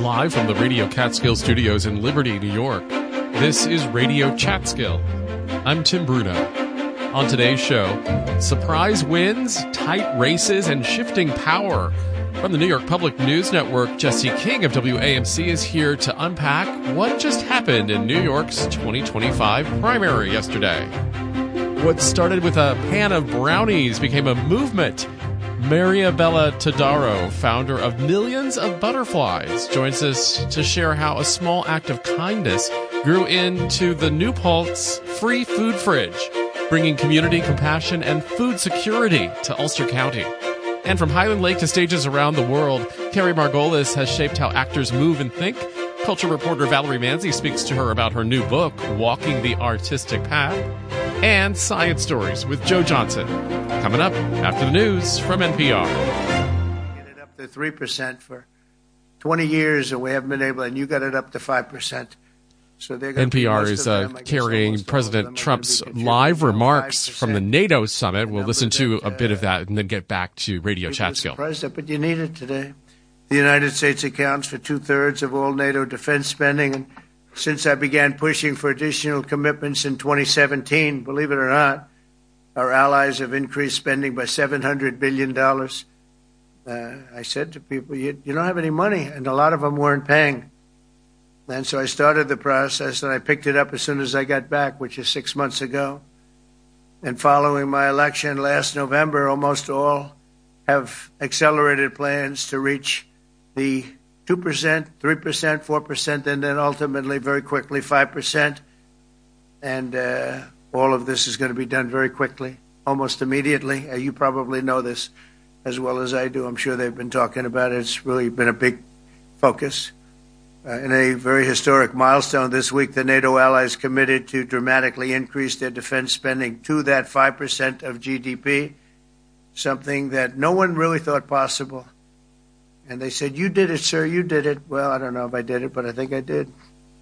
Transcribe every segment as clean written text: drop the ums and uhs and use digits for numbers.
Live from the Radio Catskill Studios in Liberty, New York, this is Radio Catskill. I'm Tim Bruno. On today's show, surprise wins, tight races, and shifting power. From the New York Public News Network, Jesse King of WAMC is here to unpack what just happened in New York's 2025 primary yesterday. What started with a pan of brownies became a movement. Mariabella Todaro, founder of Millions of Butterflies, joins us to share how a small act of kindness grew into the New Paltz Free Food Fridge, bringing community compassion and food security to Ulster County. And from Highland Lake to stages around the world, Carrie Margolis has shaped how actors move and think. Culture reporter Valerie Manzi speaks to her about her new book, Walking the Artistic Path. And Science Stories with Joe Johnson. Coming up after the news from NPR. Get it up to 3% for 20 years, and we haven't been able, and you got it up to 5%. So NPR is carrying President Trump's live remarks from the NATO summit. We'll listen to a bit of that and then get back to Radio Catskill. But you need it today. The United States accounts for 2/3 of all NATO defense spending, and since I began pushing for additional commitments in 2017, believe it or not, our allies have increased spending by $700 billion. I said to people, you don't have any money, and a lot of them weren't paying. And so I started the process, and I picked it up as soon as I got back, which is 6 months ago. And following my election last November, almost all have accelerated plans to reach the 2%, 3%, 4%, and then ultimately, very quickly, 5%. And all of this is going to be done very quickly, almost immediately. You probably know this as well as I do. I'm sure they've been talking about it. It's really been a big focus. In a very historic milestone this week, the NATO allies committed to dramatically increase their defense spending to that 5% of GDP, something that no one really thought possible. And they said, you did it, sir, you did it. Well, I don't know if I did it, but I think I did.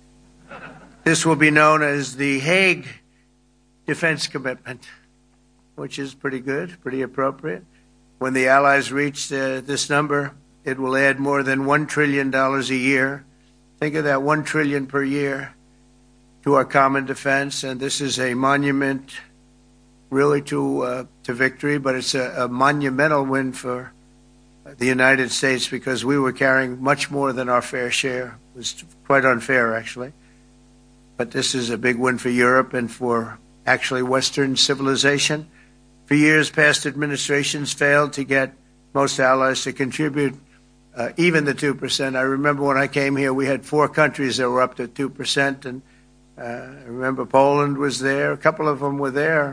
This will be known as the Hague Defense Commitment, which is pretty good, pretty appropriate. When the Allies reach this number, it will add more than $1 trillion a year. Think of that, $1 trillion per year to our common defense. And this is a monument really to victory, but it's a monumental win for the United States, because we were carrying much more than our fair share. It was quite unfair, actually. But this is a big win for Europe and for actually Western civilization. For years, past administrations failed to get most allies to contribute even the 2%. I remember when I came here, we had 4 countries that were up to 2%. And I remember Poland was there. A couple of them were there.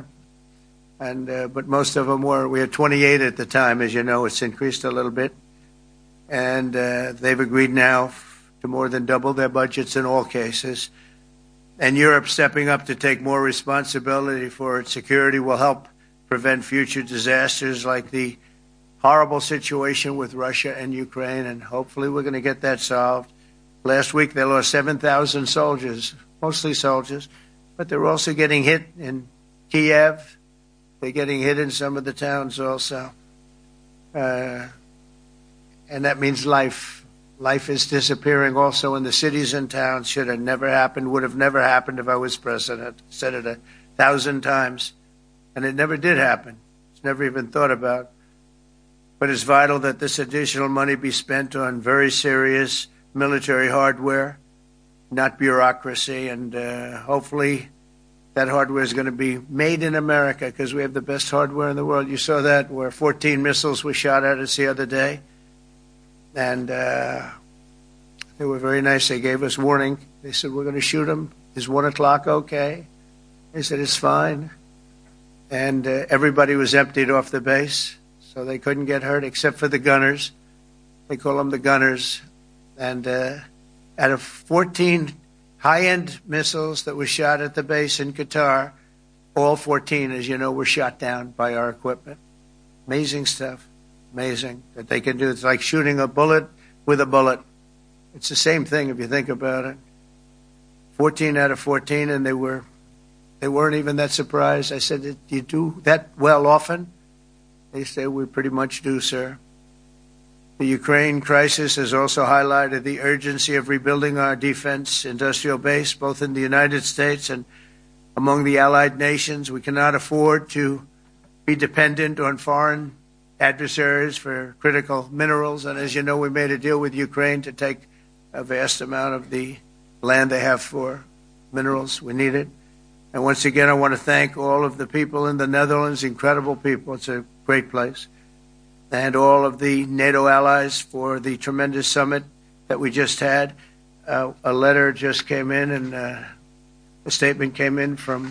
But most of them were. We had 28 at the time. As you know, it's increased a little bit. And they've agreed now to more than double their budgets in all cases. And Europe stepping up to take more responsibility for its security will help prevent future disasters like the horrible situation with Russia and Ukraine. And hopefully we're going to get that solved. Last week they lost 7,000 soldiers, mostly soldiers. But they're also getting hit in Kiev. They're getting hit in some of the towns also. And that means life. Life is disappearing also in the cities and towns. Should have never happened, would have never happened if I was president. Said it 1,000 times. And it never did happen. It's never even thought about. But it's vital that this additional money be spent on very serious military hardware, not bureaucracy. And hopefully that hardware is going to be made in America, because we have the best hardware in the world. You saw that, where 14 missiles were shot at us the other day. And they were very nice. They gave us warning. They said, we're going to shoot them. Is 1 o'clock okay? They said, it's fine. And everybody was emptied off the base, so they couldn't get hurt except for the gunners. They call them the gunners. And out of 14 high-end missiles that were shot at the base in Qatar, all 14, as you know, were shot down by our equipment. Amazing stuff. Amazing that they can do. It's like shooting a bullet with a bullet. It's the same thing if you think about it. 14 out of 14, and they weren't even that surprised. I said, do you do that well often? They say, we pretty much do, sir. The Ukraine crisis has also highlighted the urgency of rebuilding our defense industrial base, both in the United States and among the allied nations. We cannot afford to be dependent on foreign adversaries for critical minerals. And as you know, we made a deal with Ukraine to take a vast amount of the land they have for minerals. We need it. And once again, I want to thank all of the people in the Netherlands, incredible people. It's a great place. And all of the NATO allies for the tremendous summit that we just had. A letter just came in, and a statement came in from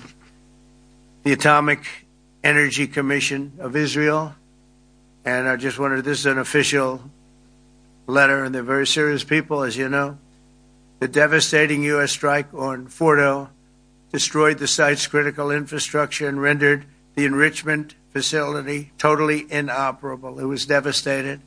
the Atomic Energy Commission of Israel. And I just wanted, this is an official letter, and they're very serious people, as you know. The devastating U.S. strike on Fordo destroyed the site's critical infrastructure and rendered the enrichment facility totally inoperable. It was devastated.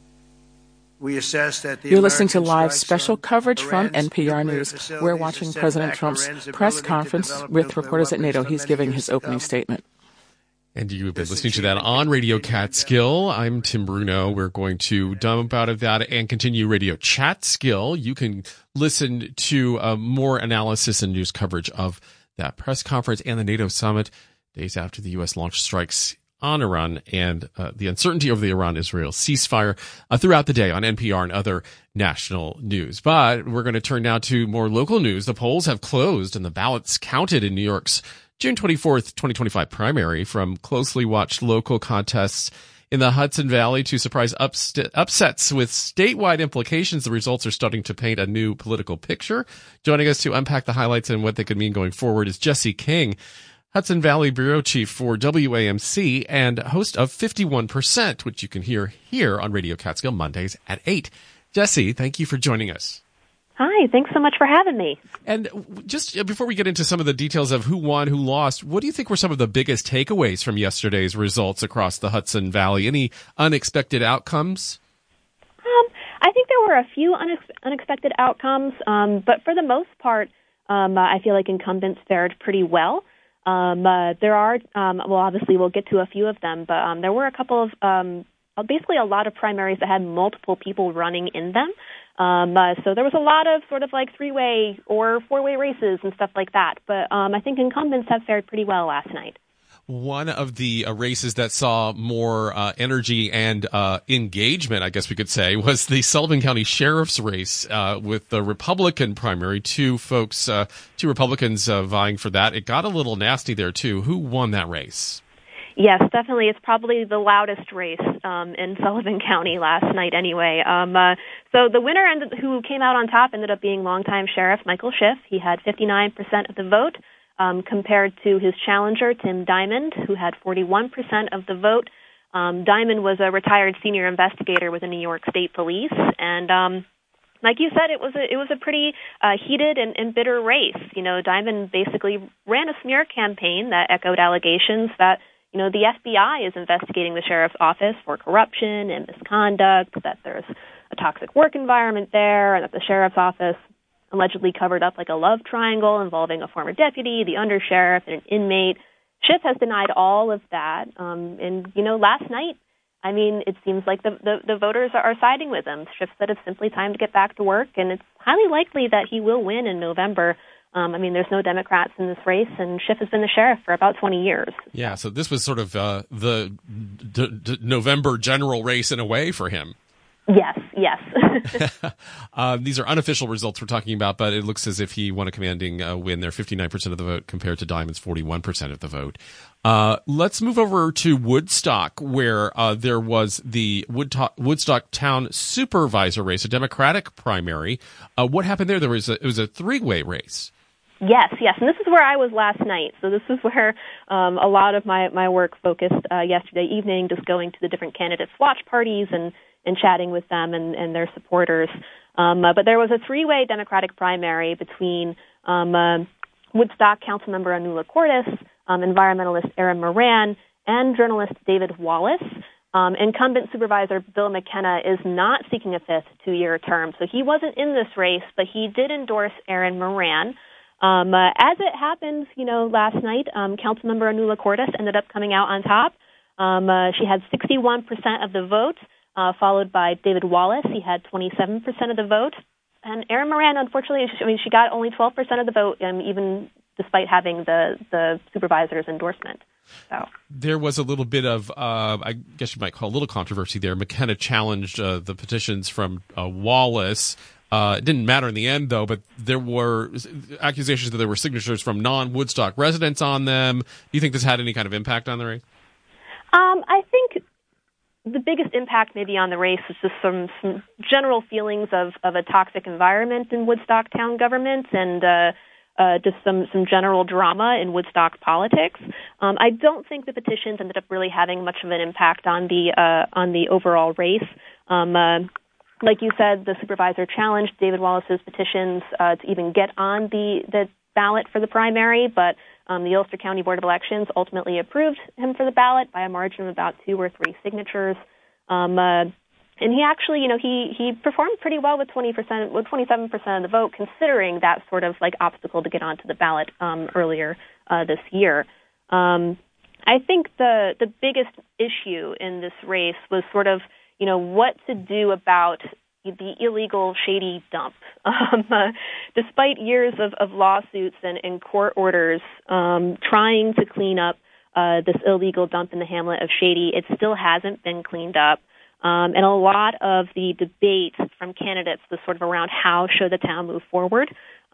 We assessed that the You're listening to live special coverage from NPR News. We're watching President Trump's press conference with reporters at NATO. He's giving his opening statement. And you've been listening to that on Radio Catskill. I'm Tim Bruno. We're going to dump out of that and continue Radio Chatskill. You can listen to more analysis and news coverage of that press conference and the NATO summit days after the U.S. launched strikes on Iran and the uncertainty over the Iran-Israel ceasefire throughout the day on NPR and other national news. But we're going to turn now to more local news. The polls have closed and the ballots counted in New York's June 24th, 2025 primary, from closely watched local contests in the Hudson Valley to surprise upsets with statewide implications. The results are starting to paint a new political picture. Joining us to unpack the highlights and what they could mean going forward is Jesse King, Hudson Valley Bureau Chief for WAMC and host of 51%, which you can hear here on Radio Catskill Mondays at 8. Jesse, thank you for joining us. Hi, thanks so much for having me. And just before we get into some of the details of who won, who lost, what do you think were some of the biggest takeaways from yesterday's results across the Hudson Valley? Any unexpected outcomes? I think there were a few unexpected outcomes, but for the most part, I feel like incumbents fared pretty well. There are, well, obviously we'll get to a few of them, but there were a couple of, basically a lot of primaries that had multiple people running in them. So there was a lot of sort of like three-way or four-way races and stuff like that. But I think incumbents have fared pretty well last night. One of the races that saw more energy and engagement, I guess we could say, was the Sullivan County Sheriff's race with the Republican primary. Two Republicans vying for that. It got a little nasty there, too. Who won that race? Yes, definitely. It's probably the loudest race in Sullivan County last night anyway. So the winner who came out on top ended up being longtime Sheriff Michael Schiff. He had 59% of the vote. Compared to his challenger, Tim Diamond, who had 41% of the vote. Diamond was a retired senior investigator with the New York State Police, and like you said, it was a pretty heated and bitter race. You know, Diamond basically ran a smear campaign that echoed allegations that, you know, the FBI is investigating the sheriff's office for corruption and misconduct, that there's a toxic work environment there, and that the sheriff's office allegedly covered up like a love triangle involving a former deputy, the undersheriff, and an inmate. Schiff has denied all of that. And, you know, last night, I mean, it seems like the voters are siding with him. Schiff said it's simply time to get back to work, and it's highly likely that he will win in November. I mean, there's no Democrats in this race, and Schiff has been the sheriff for about 20 years. Yeah, so this was sort of the November general race in a way for him. Yes. These are unofficial results we're talking about, but it looks as if he won a commanding win there, 59% of the vote compared to Diamond's 41% of the vote. Let's move over to Woodstock, where there was the Woodstock Town Supervisor race, a Democratic primary. What happened there? It was a three-way race. Yes, and this is where I was last night. So this is where a lot of my work focused yesterday evening, just going to the different candidates' watch parties and chatting with them and their supporters. But there was a three-way Democratic primary between Woodstock Councilmember Anula Cordes, environmentalist Aaron Moran, and journalist David Wallace. Incumbent Supervisor Bill McKenna is not seeking a fifth two-year term, so he wasn't in this race, but he did endorse Aaron Moran. As it happens, you know, last night, Councilmember Anula Cordes ended up coming out on top. She had 61% of the vote. followed by David Wallace. He had 27% of the vote. And Erin Moran, unfortunately, she got only 12% of the vote, even despite having the supervisor's endorsement. So there was a little bit of, I guess you might call a little controversy there. McKenna challenged the petitions from Wallace. It didn't matter in the end, though, but there were accusations that there were signatures from non-Woodstock residents on them. Do you think this had any kind of impact on the race? I think the biggest impact maybe on the race is just some general feelings of a toxic environment in Woodstock town government and just some general drama in Woodstock politics. I don't think the petitions ended up really having much of an impact on the overall race. Like you said, the supervisor challenged David Wallace's petitions to even get on the ballot for the primary, but the Ulster County Board of Elections ultimately approved him for the ballot by a margin of about 2 or 3 signatures. And he actually, he performed pretty well with 27% of the vote, considering that sort of like obstacle to get onto the ballot earlier this year. I think the biggest issue in this race was sort of, what to do about the illegal shady dump. Despite years of lawsuits and court orders trying to clean up this illegal dump in the hamlet of Shady, it still hasn't been cleaned up. And a lot of the debate from candidates was sort of around how should the town move forward.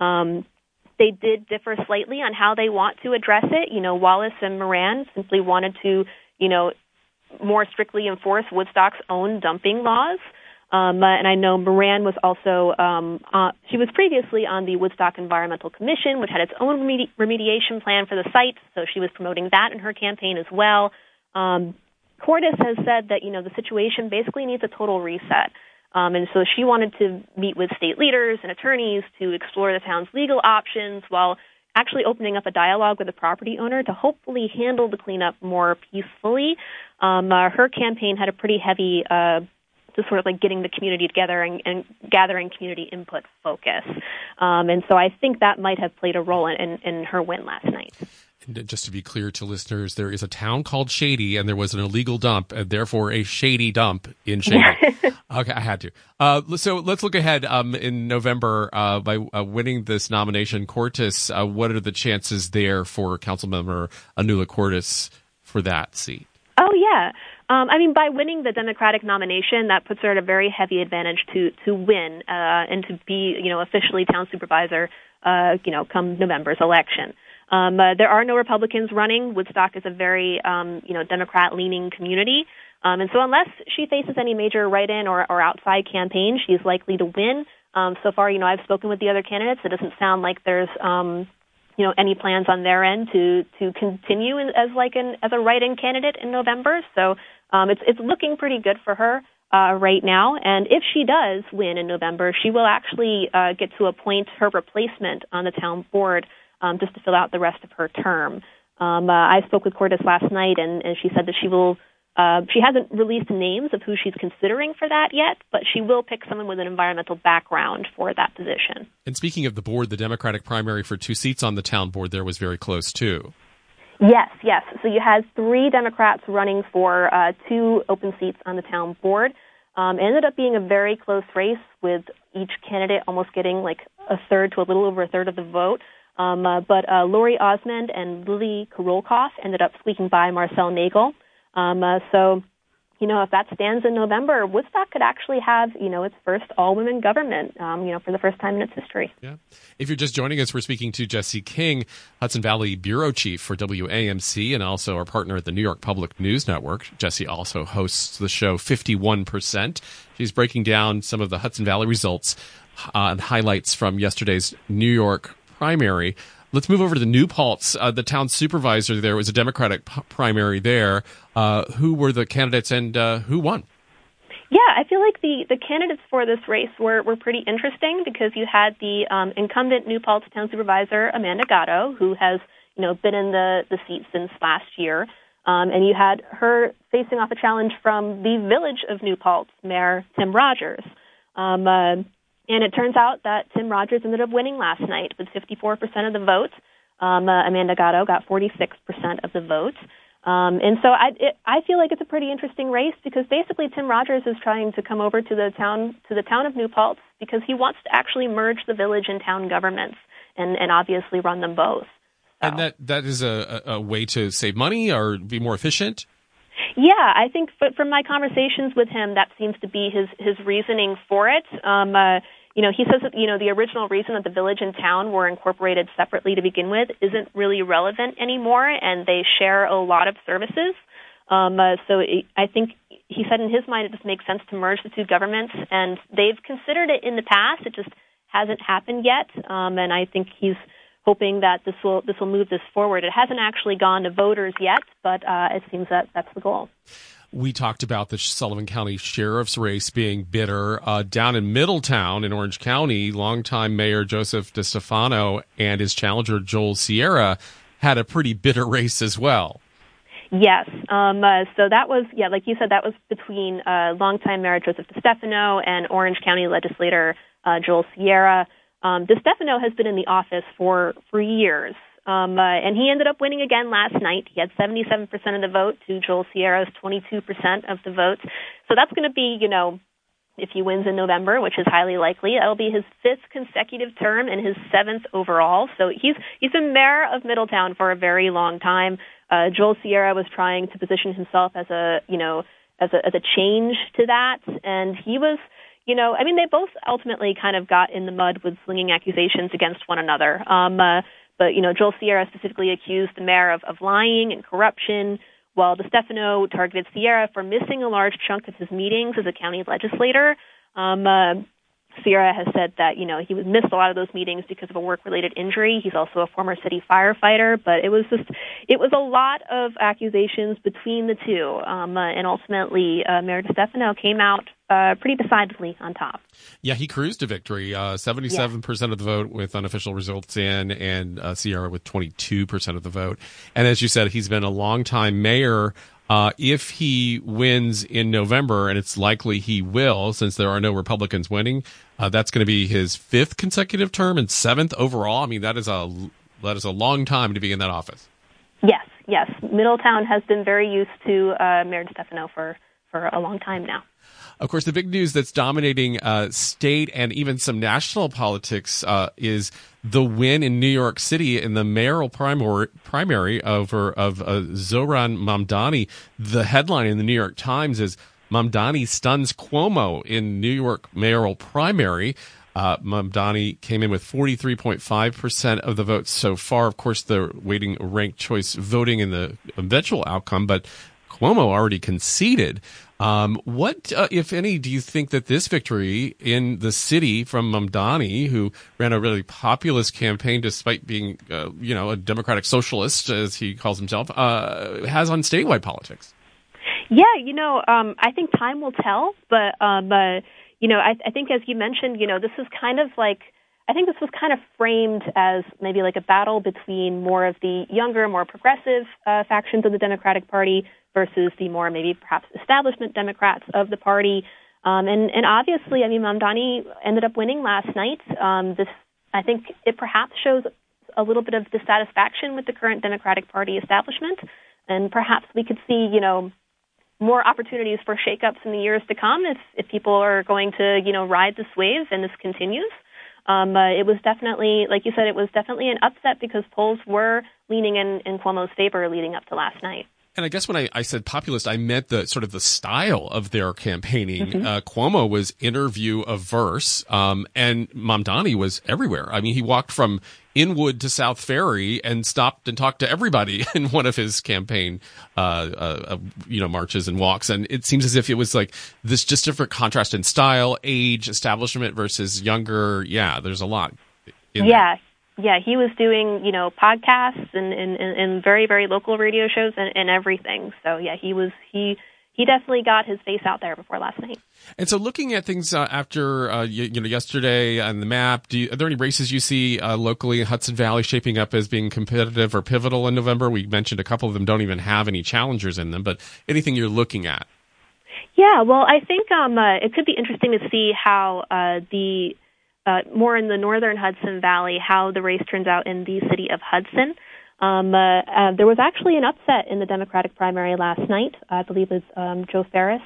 They did differ slightly on how they want to address it. Wallace and Moran simply wanted to, more strictly enforce Woodstock's own dumping laws. And I know Moran was also, she was previously on the Woodstock Environmental Commission, which had its own remediation plan for the site, so she was promoting that in her campaign as well. Cordes has said that, the situation basically needs a total reset. And so she wanted to meet with state leaders and attorneys to explore the town's legal options while actually opening up a dialogue with the property owner to hopefully handle the cleanup more peacefully. Her campaign had a pretty heavy just sort of like getting the community together and gathering community input focus. And so I think that might have played a role in her win last night. And just to be clear to listeners, there is a town called Shady, and there was an illegal dump, and therefore a shady dump in Shady. Okay, I had to. So let's look ahead in November by winning this nomination. Cortes, what are the chances there for Councilmember Anula Cortes for that seat? Oh, yeah. By winning the Democratic nomination, that puts her at a very heavy advantage to win and to be, officially town supervisor, come November's election. There are no Republicans running. Woodstock is a very, Democrat-leaning community. And so unless she faces any major write-in or outside campaign, she's likely to win. So far, I've spoken with the other candidates. It doesn't sound like there's, any plans on their end to continue as a write-in candidate in November. So it's looking pretty good for her right now. And if she does win in November, she will actually get to appoint her replacement on the town board just to fill out the rest of her term. I spoke with Cordes last night, and she said that she will. She hasn't released names of who she's considering for that yet, but she will pick someone with an environmental background for that position. And speaking of the board, the Democratic primary for 2 seats on the town board there was very close, too. Yes. So you had 3 Democrats running for 2 open seats on the town board. It ended up being a very close race with each candidate almost getting like a third to a little over a third of the vote. But Lori Osmond and Lily Karolkoff ended up squeaking by Marcel Nagel. So, if that stands in November, Woodstock could actually have, its first all-women government, for the first time in its history. Yeah. If you're just joining us, we're speaking to Jessie King, Hudson Valley Bureau Chief for WAMC and also our partner at the New York Public News Network. Jessie also hosts the show 51%. She's breaking down some of the Hudson Valley results and highlights from yesterday's New York primary. Let's move over to the New Paltz. The town supervisor there was a Democratic primary there. Who were the candidates and who won? Yeah, I feel like the candidates for this race were pretty interesting because you had the incumbent New Paltz town supervisor, Amanda Gatto, who has been in the seat since last year. And you had her facing off a challenge from the village of New Paltz, Mayor Tim Rogers. And it turns out that Tim Rogers ended up winning last night with 54% of the vote. Amanda Gatto got 46% of the vote. And so I feel like it's a pretty interesting race because basically Tim Rogers is trying to come over to the town of New Paltz because he wants to actually merge the village and town governments and obviously run them both. So. And that is a way to save money or be more efficient? Yeah, I think from my conversations with him, that seems to be his reasoning for it. He says that, the original reason that the village and town were incorporated separately to begin with isn't really relevant anymore, and they share a lot of services. I think he said in his mind it just makes sense to merge the two governments, and they've considered it in the past. It just hasn't happened yet, and I think he's hoping that this will move this forward. It hasn't actually gone to voters yet, but it seems that that's the goal. We talked about the Sullivan County Sheriff's race being bitter. Down in Middletown in Orange County, longtime Mayor Joseph DeStefano and his challenger Joel Sierra had a pretty bitter race as well. Yes. So that was, like you said, that was between longtime Mayor Joseph DeStefano and Orange County legislator Joel Sierra. DeStefano has been in the office for years. And he ended up winning again last night. He had 77% of the vote to Joel Sierra's 22% of the vote. So that's going to be, if he wins in November, which is highly likely, that'll be his 5th consecutive term and his 7th overall. So he's been mayor of Middletown for a very long time. Joel Sierra was trying to position himself as a change to that, and he was. They both ultimately kind of got in the mud with slinging accusations against one another. But Joel Sierra specifically accused the mayor of lying and corruption, while DeStefano targeted Sierra for missing a large chunk of his meetings as a county legislator. Sierra has said that, he would miss a lot of those meetings because of a work-related injury. He's also a former city firefighter, but it was a lot of accusations between the two. And ultimately, Mayor DeStefano came out pretty decidedly on top. Yeah, he cruised to victory. 77% of the vote with unofficial results in, and Sierra with 22% of the vote. And as you said, he's been a longtime mayor. If he wins in November, and it's likely he will, since there are no Republicans winning, that's going to be his 5th consecutive term and 7th overall. I mean, that is a long time to be in that office. Yes. Middletown has been very used to Mayor DeStefano for a long time now. Of course, the big news that's dominating state and even some national politics is the win in New York City in the mayoral primary of Zohran Mamdani. The headline in the New York Times is Mamdani stuns Cuomo in New York mayoral primary. Mamdani came in with 43.5% of the votes so far. Of course, they're waiting ranked choice voting in the eventual outcome, but Cuomo already conceded. What, if any, do you think that this victory in the city from Mamdani, who ran a really populist campaign despite being, a democratic socialist, as he calls himself, has on statewide politics? Yeah, I think time will tell, but I think as you mentioned, this is kind of like, I think this was kind of framed as maybe like a battle between more of the younger, more progressive factions of the Democratic Party versus the more maybe perhaps establishment Democrats of the party. And obviously, Mamdani ended up winning last night. I think it perhaps shows a little bit of dissatisfaction with the current Democratic Party establishment, and perhaps we could see, more opportunities for shakeups in the years to come if people are going to, ride this wave and this continues. It was definitely, like you said, it was definitely an upset because polls were leaning in Cuomo's favor leading up to last night. And I guess when I said populist, I meant the sort of the style of their campaigning. Mm-hmm. Cuomo was interview averse, and Mamdani was everywhere. I mean, he walked from Inwood to South Ferry and stopped and talked to everybody in one of his campaign, marches and walks. And it seems as if it was like this just different contrast in style, age, establishment versus younger. Yeah, there's a lot. Yeah, he was doing, podcasts and very, very local radio shows and everything. So, yeah, he definitely got his face out there before last night. And so looking at things after, yesterday on the map, are there any races you see locally in Hudson Valley shaping up as being competitive or pivotal in November? We mentioned a couple of them don't even have any challengers in them, but anything you're looking at? Yeah, well, I think it could be interesting to see how more in the northern Hudson Valley, how the race turns out in the city of Hudson. There was actually an upset in the Democratic primary last night. I believe it was Joe Ferris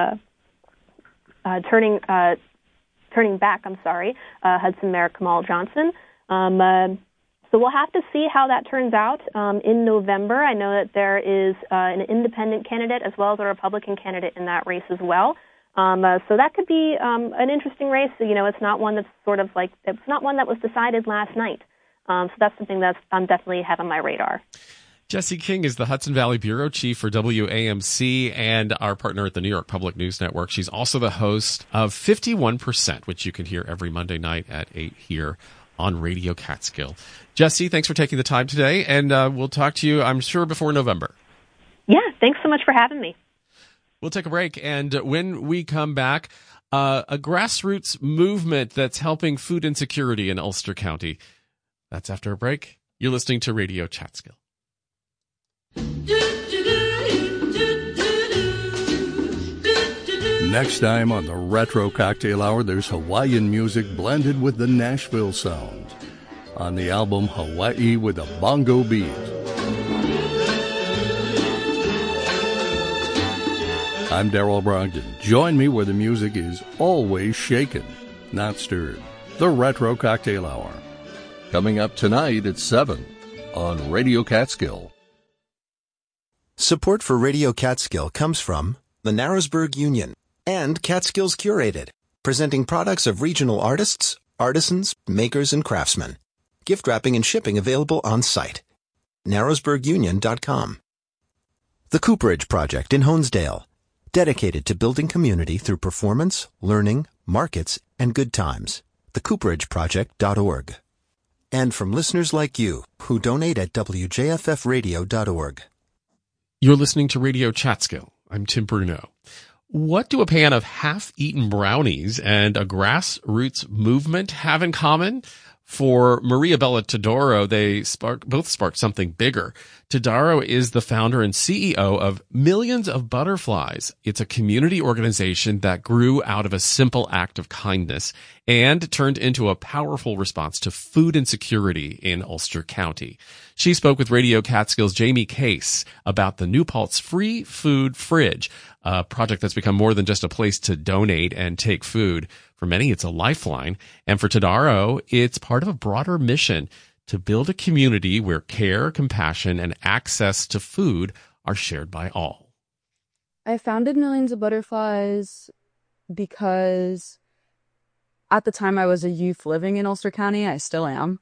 turning back, Hudson Mayor Kamal Johnson. So we'll have to see how that turns out in November. I know that there is an independent candidate as well as a Republican candidate in that race as well. So that could be an interesting race. You know, it's not one that's it's not one that was decided last night. So that's something that I'm definitely have on my radar. Jessie King is the Hudson Valley Bureau Chief for WAMC and our partner at the New York Public News Network. She's also the host of 51%, which you can hear every Monday night at 8 here on Radio Catskill. Jessie, thanks for taking the time today, and we'll talk to you, I'm sure, before November. Yeah, thanks so much for having me. We'll take a break, and when we come back, a grassroots movement that's helping food insecurity in Ulster County. That's after a break. You're listening to Radio Catskill. Next time on the Retro Cocktail Hour, there's Hawaiian music blended with the Nashville sound on the album Hawaii with a Bongo Beat. I'm Darrell Brogdon. Join me where the music is always shaken, not stirred. The Retro Cocktail Hour. Coming up tonight at 7 on Radio Catskill. Support for Radio Catskill comes from the Narrowsburg Union and Catskills Curated, presenting products of regional artists, artisans, makers, and craftsmen. Gift wrapping and shipping available on site. narrowsburgunion.com. The Cooperage Project in Honesdale, dedicated to building community through performance, learning, markets, and good times. thecooperage.project.org. And from listeners like you who donate at wjffradio.org. You're listening to Radio Catskill. I'm Tim Bruno. What do a pan of half-eaten brownies and a grassroots movement have in common? For Maria Bella Todaro, they both sparked something bigger. Todaro is the founder and CEO of Millions of Butterflies. It's a community organization that grew out of a simple act of kindness and turned into a powerful response to food insecurity in Ulster County. She spoke with Radio Catskill's Jamie Case about the New Paltz Free Food Fridge, a project that's become more than just a place to donate and take food. For many, it's a lifeline. And for Todaro, it's part of a broader mission to build a community where care, compassion, and access to food are shared by all. I founded Millions of Butterflies because at the time I was a youth living in Ulster County. I still am.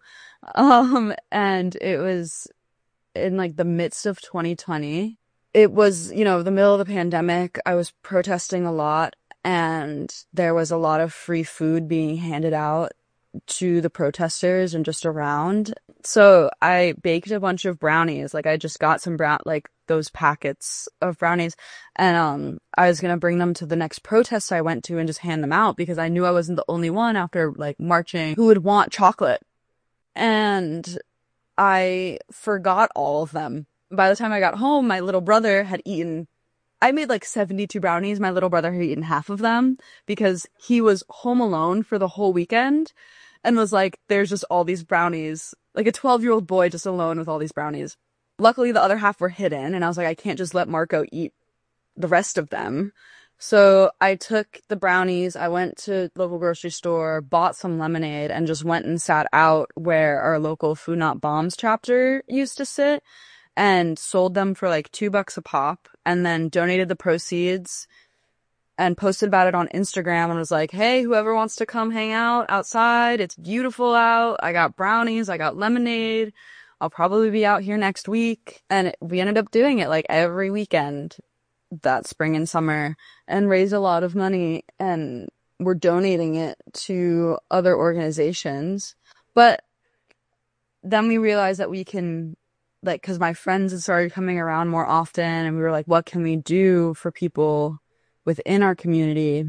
And it was in the midst of 2020. It was, the middle of the pandemic. I was protesting a lot. And there was a lot of free food being handed out to the protesters and just around. So I baked a bunch of brownies. I just got some those packets of brownies. And I was going to bring them to the next protest I went to and just hand them out because I knew I wasn't the only one after marching who would want chocolate. And I forgot all of them. By the time I got home, my little brother had eaten. I made 72 brownies. My little brother had eaten half of them because he was home alone for the whole weekend and was there's just all these brownies, a 12-year-old boy just alone with all these brownies. Luckily, the other half were hidden, and I was I can't just let Marco eat the rest of them. So I took the brownies, I went to the local grocery store, bought some lemonade, and just went and sat out where our local Food Not Bombs chapter used to sit and sold them for $2 a pop, and then donated the proceeds and posted about it on Instagram and was hey, whoever wants to come hang out outside, it's beautiful out. I got brownies, I got lemonade. I'll probably be out here next week. And we ended up doing it every weekend that spring and summer and raised a lot of money, and we're donating it to other organizations. But then we realized that we can, because my friends had started coming around more often, and we were what can we do for people within our community?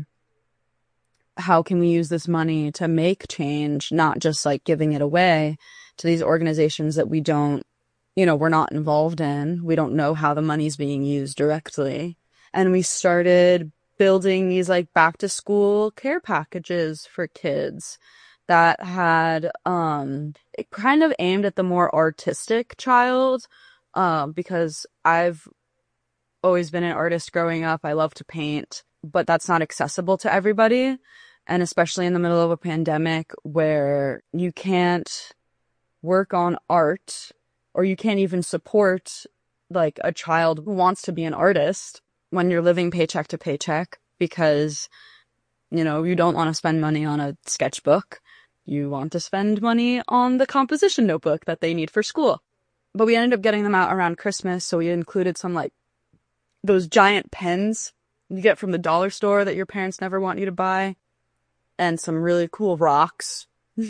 How can we use this money to make change, not just giving it away to these organizations that we don't, we're not involved in. We don't know how the money's being used directly. And we started building these back to school care packages for kids that had it kind of aimed at the more artistic child, because I've always been an artist growing up. I love to paint, but that's not accessible to everybody. And especially in the middle of a pandemic where you can't work on art, or you can't even support like a child who wants to be an artist when you're living paycheck to paycheck, because, you know, you don't want to spend money on a sketchbook. You want to spend money on the composition notebook that they need for school. But we ended up getting them out around Christmas, so we included some like those giant pens you get from the dollar store that your parents never want you to buy, and some really cool rocks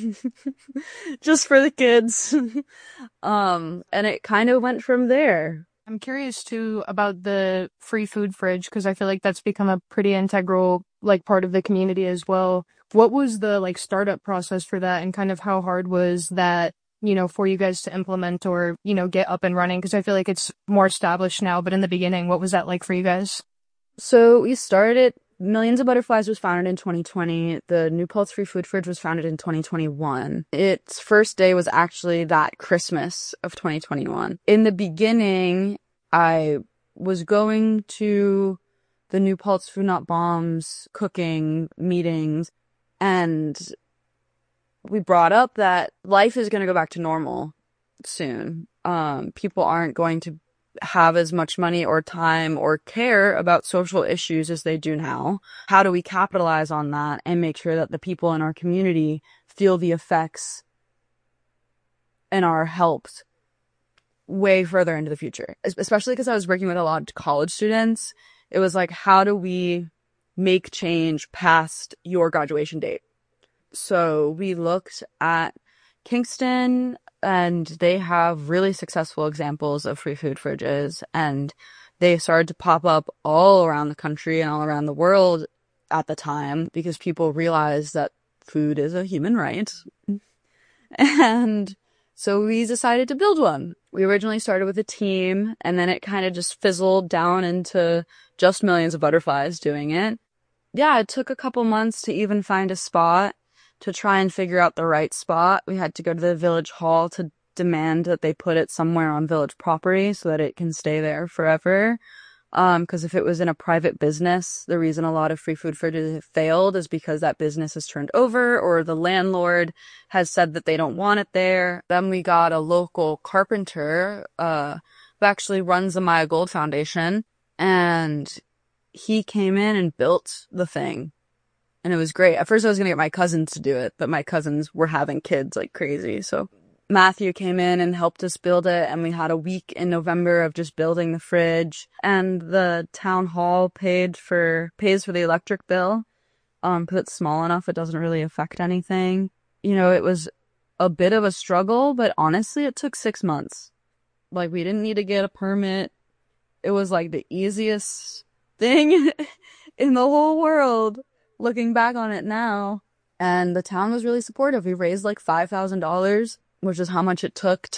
just for the kids. And it kind of went from there. I'm curious too about the free food fridge, because I feel like that's become a pretty integral like part of the community as well. What was the like startup process for that, and kind of how hard was that, you know, for you guys to implement or, you know, get up and running? Because I feel like it's more established now, but in the beginning, what was that like for you guys? So we started, Millions of Butterflies was founded in 2020. The New Paltz Free Food Fridge was founded in 2021. Its first day was actually that Christmas of 2021. In the beginning, I was going to the New Paltz Food Not Bombs cooking meetings, and we brought up that life is going to go back to normal soon. People aren't going to have as much money or time or care about social issues as they do now. How do we capitalize on that and make sure that the people in our community feel the effects and are helped way further into the future? Especially because I was working with a lot of college students. It was like, how do we make change past your graduation date? So we looked at Kingston, and they have really successful examples of free food fridges, and they started to pop up all around the country and all around the world at the time, because people realized that food is a human right. And so we decided to build one. We originally started with a team, and then it kind of just fizzled down into just Millions of Butterflies doing it. Yeah, it took a couple months to even find a spot, to try and figure out the right spot. We had to go to the village hall to demand that they put it somewhere on village property so that it can stay there forever. Because if it was in a private business, the reason a lot of free food fridges have failed is because that business is turned over, or the landlord has said that they don't want it there. Then we got a local carpenter who actually runs the Maya Gold Foundation, and he came in and built the thing. And it was great. At first I was going to get my cousins to do it, but my cousins were having kids like crazy. So Matthew came in and helped us build it, and we had a week in November of just building the fridge. And the town hall pays for the electric bill, because it's small enough it doesn't really affect anything. You know, it was a bit of a struggle, but honestly it took 6 months. Like, we didn't need to get a permit. It was like the easiest thing in the whole world, looking back on it now. And the town was really supportive. We raised like $5,000, which is how much it took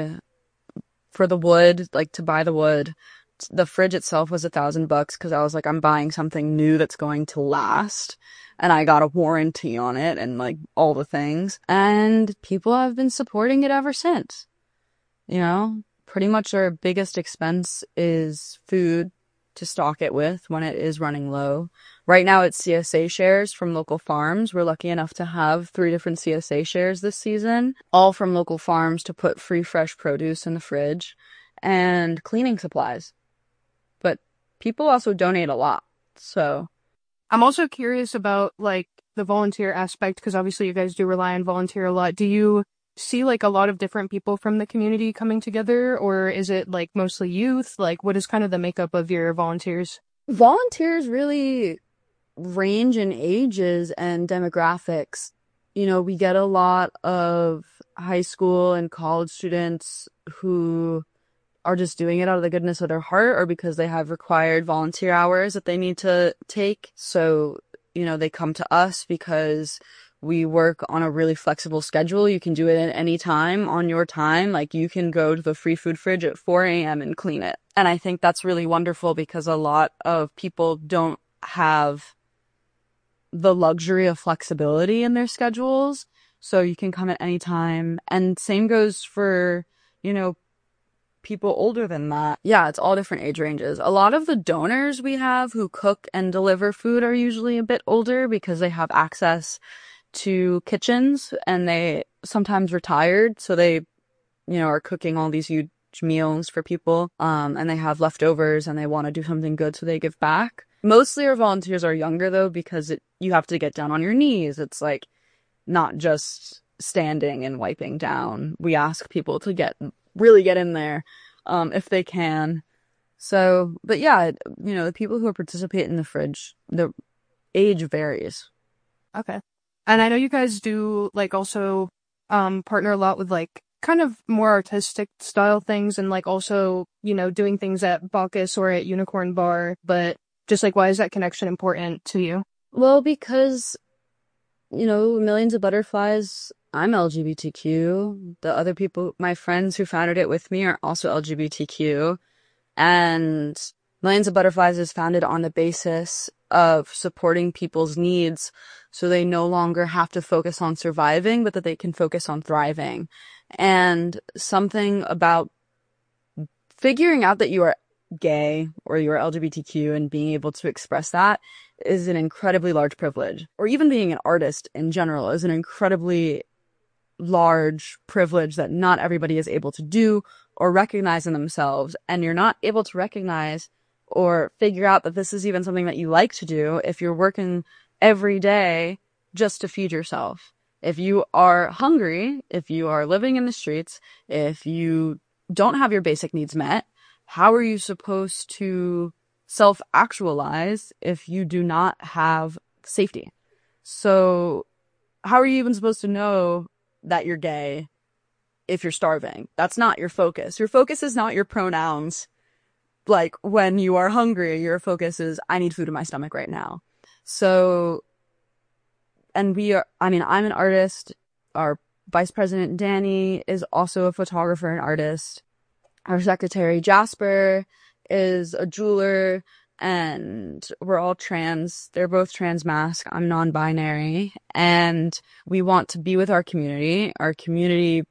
for the wood, like to buy the wood. The fridge itself was $1,000 because I was like, I'm buying something new that's going to last. And I got a warranty on it and like all the things. And people have been supporting it ever since. You know, pretty much our biggest expense is food to stock it with when it is running low. Right now it's CSA shares from local farms. We're lucky enough to have 3 different CSA shares this season, all from local farms, to put free fresh produce in the fridge, and cleaning supplies. But people also donate a lot. So I'm also curious about like the volunteer aspect, because obviously you guys do rely on volunteer a lot. Do you see like a lot of different people from the community coming together, or is it like mostly youth? Like, what is kind of the makeup of your volunteers? Volunteers really range in ages and demographics. You know, we get a lot of high school and college students who are just doing it out of the goodness of their heart, or because they have required volunteer hours that they need to take. So, you know, they come to us because we work on a really flexible schedule. You can do it at any time on your time. Like, you can go to the free food fridge at 4 a.m. and clean it. And I think that's really wonderful, because a lot of people don't have the luxury of flexibility in their schedules. So you can come at any time. And same goes for, people older than that. Yeah, it's all different age ranges. A lot of the donors we have who cook and deliver food are usually a bit older because they have access to kitchens and they sometimes retired. So they, are cooking all these huge meals for people. And they have leftovers and they want to do something good. So they give back. Mostly our volunteers are younger though, because you have to get down on your knees. It's like not just standing and wiping down. We ask people to really get in there, if they can. So, but yeah, the people who are participating in the fridge, the age varies. Okay. And I know you guys do also partner a lot with kind of more artistic style things and also, doing things at Bacchus or at Unicorn Bar, but just why is that connection important to you? Well, because, Millions of Butterflies, I'm LGBTQ. The other people, my friends who founded it with me, are also LGBTQ. And Millions of Butterflies is founded on the basis of supporting people's needs so they no longer have to focus on surviving, but that they can focus on thriving. And something about figuring out that you are gay or you are LGBTQ and being able to express that is an incredibly large privilege. Or even being an artist in general is an incredibly large privilege that not everybody is able to do or recognize in themselves. And you're not able to recognize or figure out that this is even something that you like to do if you're working every day just to feed yourself. If you are hungry, if you are living in the streets, if you don't have your basic needs met, how are you supposed to self-actualize if you do not have safety? So how are you even supposed to know that you're gay if you're starving? That's not your focus. Your focus is not your pronouns. When you are hungry, your focus is, I need food in my stomach right now. So, and I'm an artist. Our vice president, Danny, is also a photographer and artist. Our secretary, Jasper, is a jeweler, and we're all trans. They're both trans masc. I'm non-binary. And we want to be with our community. Our community,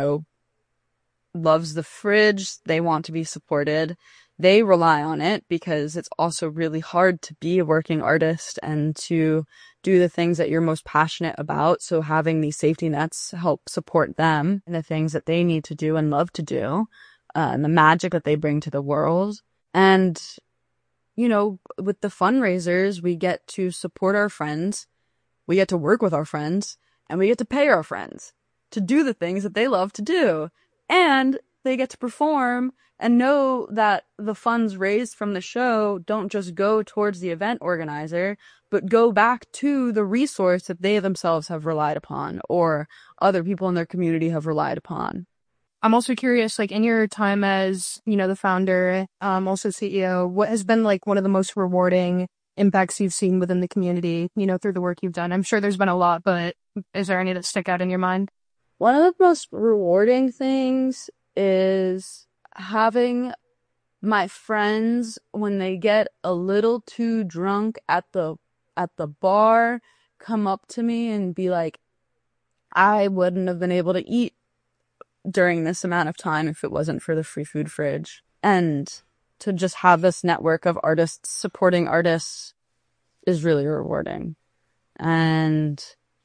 loves the fridge. They want to be supported. They rely on it because it's also really hard to be a working artist and to do the things that you're most passionate about. So having these safety nets help support them and the things that they need to do and love to do, and the magic that they bring to the world. And, with the fundraisers, we get to support our friends, we get to work with our friends, and we get to pay our friends to do the things that they love to do. And they get to perform and know that the funds raised from the show don't just go towards the event organizer, but go back to the resource that they themselves have relied upon or other people in their community have relied upon. I'm also curious, in your time as, the founder, also CEO, what has been one of the most rewarding impacts you've seen within the community, through the work you've done? I'm sure there's been a lot, but is there any that stick out in your mind? One of the most rewarding things is having my friends, when they get a little too drunk at the bar, come up to me and be like, I wouldn't have been able to eat during this amount of time if it wasn't for the free food fridge. And to just have this network of artists supporting artists is really rewarding. And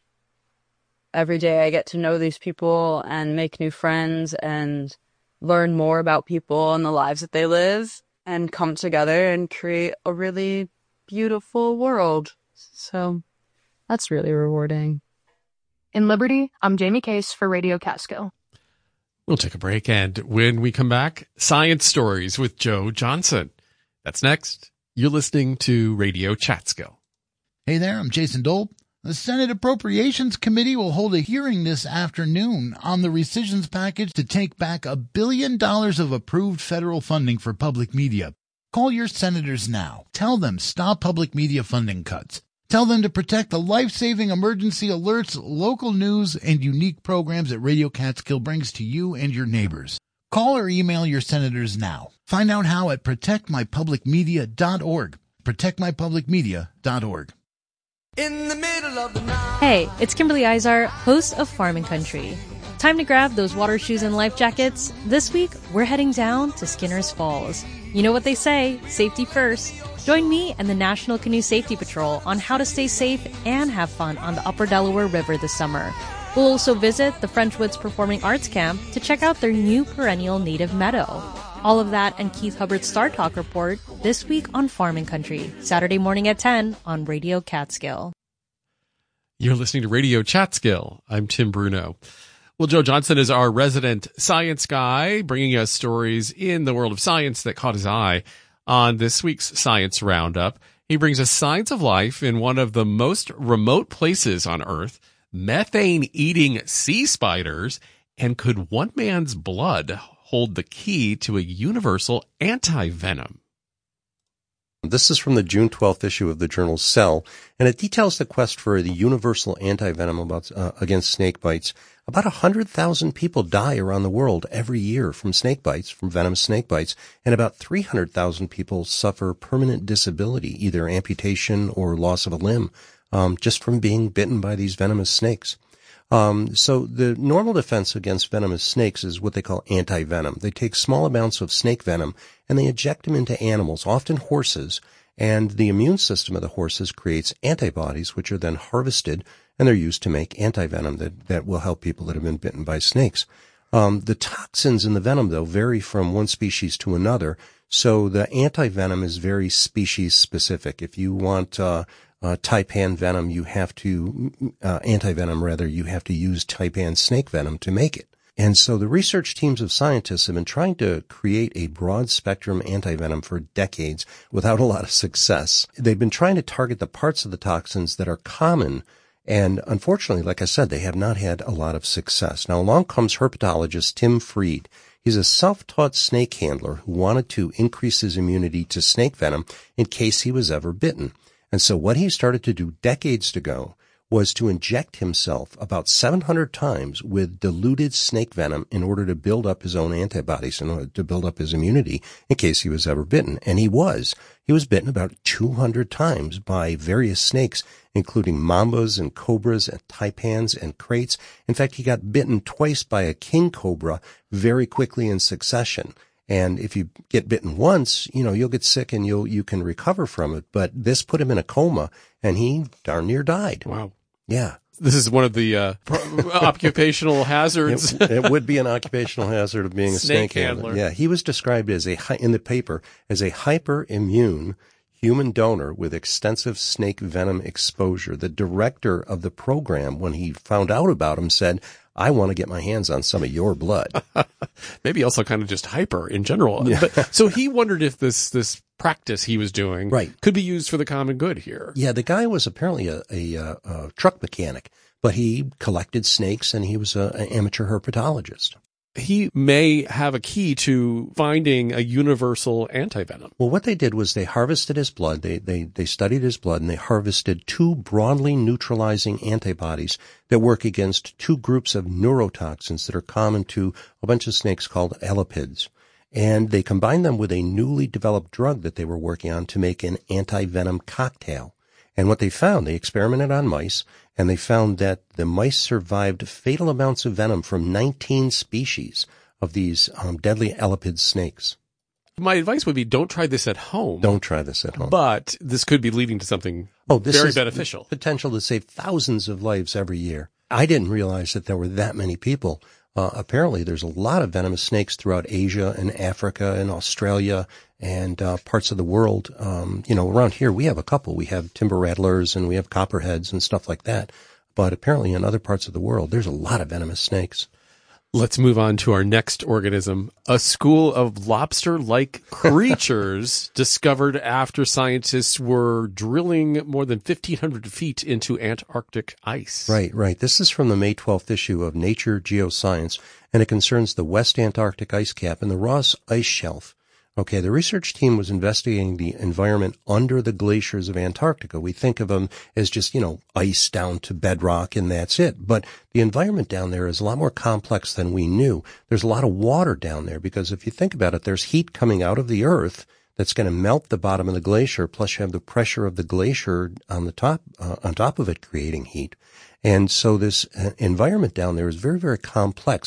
every day I get to know these people and make new friends and learn more about people and the lives that they live and come together and create a really beautiful world. So that's really rewarding. In Liberty, I'm Jamie Case for Radio Catskill. We'll take a break, and when we come back, Science Stories with Joe Johnson. That's next. You're listening to Radio Catskill. Hey there, I'm Jason Dole. The Senate Appropriations Committee will hold a hearing this afternoon on the rescissions package to take back $1 billion of approved federal funding for public media. Call your senators now. Tell them stop public media funding cuts. Tell them to protect the life-saving emergency alerts, local news, and unique programs that Radio Catskill brings to you and your neighbors. Call or email your senators now. Find out how at protectmypublicmedia.org. protectmypublicmedia.org. In the middle of the night. Hey, it's Kimberly Izar, host of Farming Country. Time to grab those water shoes and life jackets. This week, we're heading down to Skinner's Falls. You know what they say, safety first. Join me and the National Canoe Safety Patrol on how to stay safe and have fun on the Upper Delaware River this summer. We'll also visit the French Woods Performing Arts Camp to check out their new perennial native meadow. All of that and Keith Hubbard's Star Talk report this week on Farming Country, Saturday morning at 10 on Radio Catskill. You're listening to Radio Catskill. I'm Tim Bruno. Well, Joe Johnson is our resident science guy, bringing us stories in the world of science that caught his eye on this week's Science Roundup. He brings us signs of life in one of the most remote places on Earth, methane-eating sea spiders, and could one man's blood hold the key to a universal anti-venom? This is from the June 12th issue of the journal Cell, and it details the quest for the universal anti-venom against snake bites. About 100,000 people die around the world every year from snake bites, from venomous snake bites, and about 300,000 people suffer permanent disability, either amputation or loss of a limb, just from being bitten by these venomous snakes. So the normal defense against venomous snakes is what they call anti-venom. They take small amounts of snake venom and they inject them into animals, often horses, and the immune system of the horses creates antibodies, which are then harvested, and they're used to make anti-venom that will help people that have been bitten by snakes. The toxins in the venom, though, vary from one species to another, so the anti-venom is very species specific. If you want taipan venom, you have to, anti-venom rather, you have to use taipan snake venom to make it. And so the research teams of scientists have been trying to create a broad spectrum anti-venom for decades without a lot of success. They've been trying to target the parts of the toxins that are common, and unfortunately, like I said, they have not had a lot of success. Now along comes herpetologist Tim Fried. He's a self-taught snake handler who wanted to increase his immunity to snake venom in case he was ever bitten. And so what he started to do decades ago was to inject himself about 700 times with diluted snake venom in order to build up his own antibodies, in order to build up his immunity in case he was ever bitten. And he was. He was bitten about 200 times by various snakes, including mambas and cobras and taipans and kraits. In fact, he got bitten twice by a king cobra very quickly in succession. And if you get bitten once, you'll get sick and you can recover from it. But this put him in a coma, and he darn near died. Wow. Yeah. This is one of the occupational hazards. It would be an occupational hazard of being a snake handler. Yeah. He was described as in the paper as a hyperimmune human donor with extensive snake venom exposure. The director of the program, when he found out about him, said, I want to get my hands on some of your blood. Maybe also kind of just hyper in general. Yeah. But, so he wondered if this practice he was doing could be used for the common good here. Yeah, the guy was apparently a truck mechanic, but he collected snakes and he was an amateur herpetologist. He may have a key to finding a universal antivenom. Well, what they did was they harvested his blood. They studied his blood, and they harvested two broadly neutralizing antibodies that work against two groups of neurotoxins that are common to a bunch of snakes called elapids. And they combined them with a newly developed drug that they were working on to make an anti-venom cocktail. And what they found, they experimented on mice, and they found that the mice survived fatal amounts of venom from 19 species of these deadly elapid snakes. My advice would be don't try this at home. Don't try this at home. But this could be leading to something very beneficial. Potential to save thousands of lives every year. I didn't realize that there were that many people. Apparently, there's a lot of venomous snakes throughout Asia and Africa and Australia and parts of the world. Around here we have a couple. We have timber rattlers and we have copperheads and stuff like that. But apparently in other parts of the world, there's a lot of venomous snakes. Let's move on to our next organism, a school of lobster-like creatures discovered after scientists were drilling more than 1,500 feet into Antarctic ice. Right. This is from the May 12th issue of Nature Geoscience, and it concerns the West Antarctic ice cap and the Ross Ice Shelf. Okay, the research team was investigating the environment under the glaciers of Antarctica. We think of them as just, ice down to bedrock and that's it. But the environment down there is a lot more complex than we knew. There's a lot of water down there because if you think about it, there's heat coming out of the earth that's going to melt the bottom of the glacier. Plus, you have the pressure of the glacier on top of it, creating heat. And so this environment down there is very, very complex.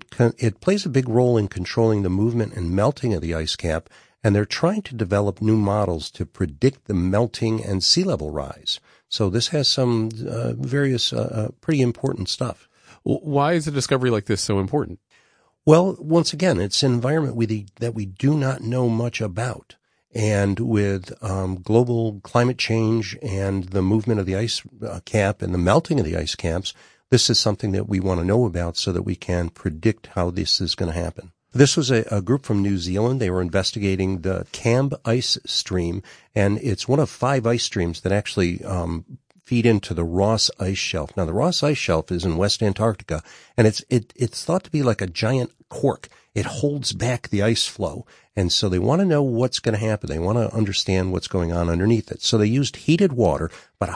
It plays a big role in controlling the movement and melting of the ice cap, and they're trying to develop new models to predict the melting and sea level rise. So this has some various pretty important stuff. Why is a discovery like this so important? Well, once again, it's an environment that we do not know much about. And with global climate change and the movement of the ice cap and the melting of the ice caps, this is something that we want to know about so that we can predict how this is going to happen. This was a group from New Zealand. They were investigating the Camb ice stream, and it's one of 5 ice streams that actually feed into the Ross Ice Shelf. Now, the Ross Ice Shelf is in West Antarctica, and it's thought to be like a giant cork. It holds back the ice flow, and so they want to know what's going to happen. They want to understand what's going on underneath it. So they used heated water, about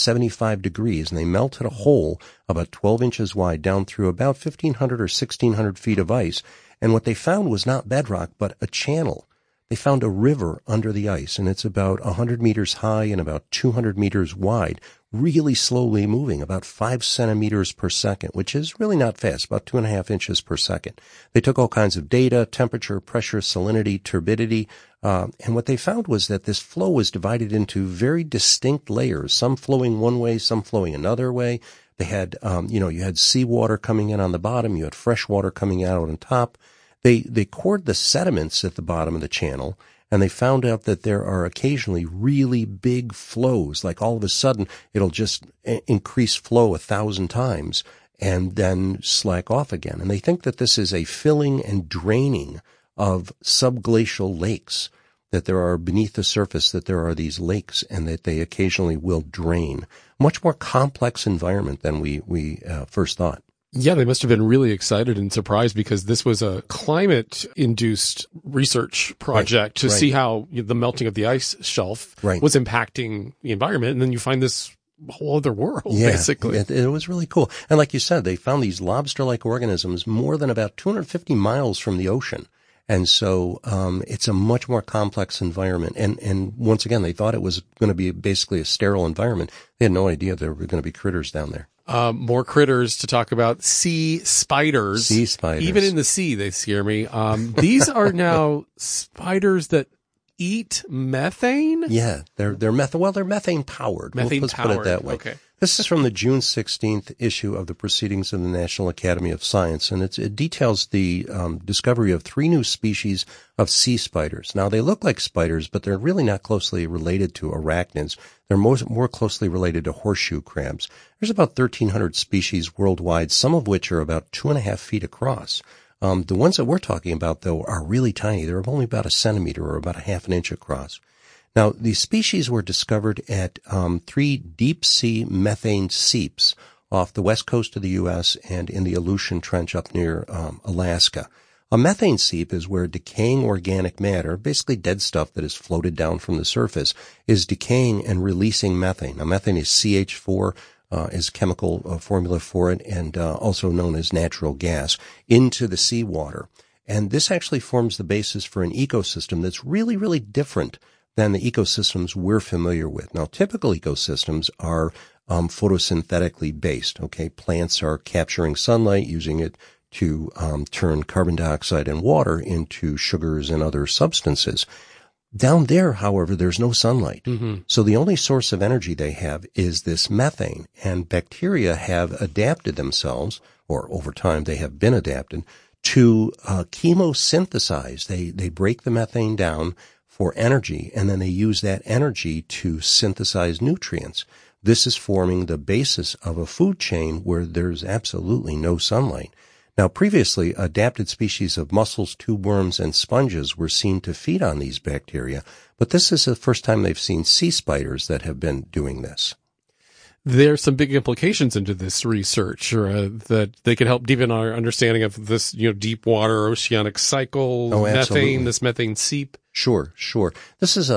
175 degrees, and they melted a hole about 12 inches wide down through about 1,500 or 1,600 feet of ice. And what they found was not bedrock, but a channel. They found a river under the ice, and it's about 100 meters high and about 200 meters wide, really slowly moving, about 5 centimeters per second, which is really not fast, about 2.5 inches per second. They took all kinds of data, temperature, pressure, salinity, turbidity, and what they found was that this flow was divided into very distinct layers, some flowing one way, some flowing another way. They had, you had seawater coming in on the bottom, you had fresh water coming out on top. They cored the sediments at the bottom of the channel, and they found out that there are occasionally really big flows, like all of a sudden it'll just increase flow 1,000 times and then slack off again. And they think that this is a filling and draining of subglacial lakes, that there are beneath the surface, that there are these lakes, and that they occasionally will drain. Much more complex environment than we first thought. Yeah, they must have been really excited and surprised because this was a climate-induced research project to see how the melting of the ice shelf was impacting the environment. And then you find this whole other world, basically. It was really cool. And like you said, they found these lobster-like organisms more than about 250 miles from the ocean. And so it's a much more complex environment. And once again, they thought it was going to be basically a sterile environment. They had no idea there were going to be critters down there. More critters to talk about. Sea spiders. Sea spiders. Even in the sea, they scare me. These are now spiders that eat methane? Yeah, they're methane powered. Let's put it that way. Okay. This is from the June 16th issue of the Proceedings of the National Academy of Science, and it details the discovery of 3 new species of sea spiders. Now, they look like spiders, but they're really not closely related to arachnids. They're more closely related to horseshoe crabs. There's about 1,300 species worldwide, some of which are about 2.5 feet across. The ones that we're talking about, though, are really tiny. They're only about 1 centimeter or about 1/2 inch across. Now, these species were discovered at 3 deep-sea methane seeps off the west coast of the U.S. and in the Aleutian Trench up near Alaska. A methane seep is where decaying organic matter, basically dead stuff that is floated down from the surface, is decaying and releasing methane. Now, methane is CH4, is chemical formula for it, and also known as natural gas, into the seawater. And this actually forms the basis for an ecosystem that's really, really different than the ecosystems we're familiar with. Now, typical ecosystems are photosynthetically based. Okay, plants are capturing sunlight, using it to turn carbon dioxide and water into sugars and other substances. Down there, however, there's no sunlight. Mm-hmm. So the only source of energy they have is this methane. And bacteria have adapted themselves, or over time they have been adapted, to chemosynthesize. They break the methane down for energy, and then they use that energy to synthesize nutrients. This is forming the basis of a food chain where there's absolutely no sunlight. Now, previously, adapted species of mussels, tube worms, and sponges were seen to feed on these bacteria, but this is the first time they've seen sea spiders that have been doing this. There's some big implications into this research that they could help deepen our understanding of this, deep water oceanic cycle, methane, this methane seep. Sure. This is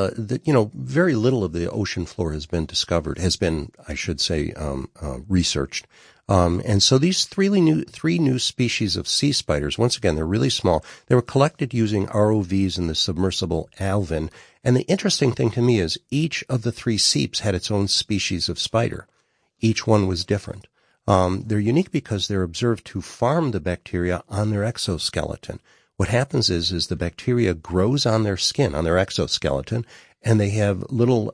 very little of the ocean floor has been researched. And so these three new species of sea spiders, once again, they're really small. They were collected using ROVs in the submersible Alvin. And the interesting thing to me is each of the three seeps had its own species of spider. Each one was different. They're unique because they're observed to farm the bacteria on their exoskeleton. What happens is the bacteria grows on their skin, on their exoskeleton, and they have little